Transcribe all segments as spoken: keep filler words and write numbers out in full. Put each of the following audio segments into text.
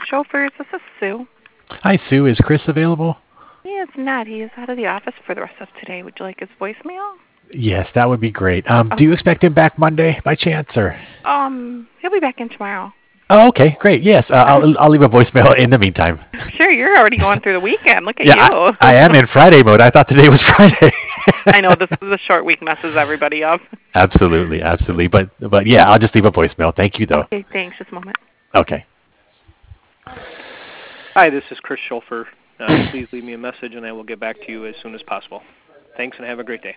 Chauffeurs. This is Sue. Hi, Sue. Is Chris available? He is not. He is out of the office for the rest of today. Would you like his voicemail? Yes, that would be great. Um, Oh. Do you expect him back Monday by chance, or? Um, he'll be back in tomorrow. Oh, okay, great. Yes, uh, I'll I'll leave a voicemail in the meantime. Sure, you're already going through the weekend. Look at Yeah, you. I, I am in Friday mode. I thought today was Friday. I know this is a short week, messes everybody up. Absolutely, absolutely. But but yeah, I'll just leave a voicemail. Thank you, though. Okay, thanks. Just a moment. Okay. Hi, this is Chris Schulfer. Uh, please leave me a message and I will get back to you as soon as possible. Thanks and have a great day.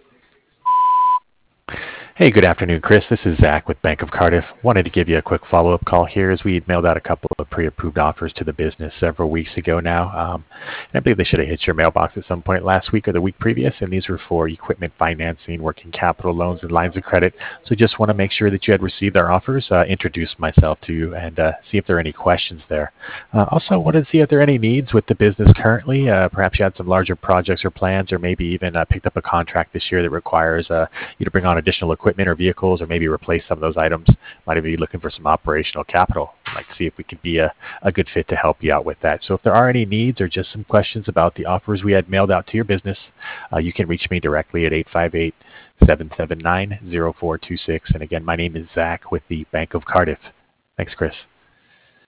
Hey, good afternoon, Chris. This is Zach with Bank of Cardiff. Wanted to give you a quick follow-up call here as we had mailed out a couple of pre-approved offers to the business several weeks ago now. Um, and I believe they should have hit your mailbox at some point last week or the week previous, and these were for equipment financing, working capital loans, and lines of credit. So just want to make sure that you had received our offers, uh, introduce myself to you, and uh, see if there are any questions there. Uh, also, wanted to see if there are any needs with the business currently. Uh, perhaps you had some larger projects or plans, or maybe even uh, picked up a contract this year that requires uh, you to bring on additional equipment or vehicles, or maybe replace some of those items. Might be looking for some operational capital. I'd like to see if we could be a, a good fit to help you out with that. So if there are any needs or just some questions about the offers we had mailed out to your business, uh, you can reach me directly at eight five eight, seven seven nine, zero four two six. And again, my name is Zach with the Bank of Cardiff. Thanks, Chris.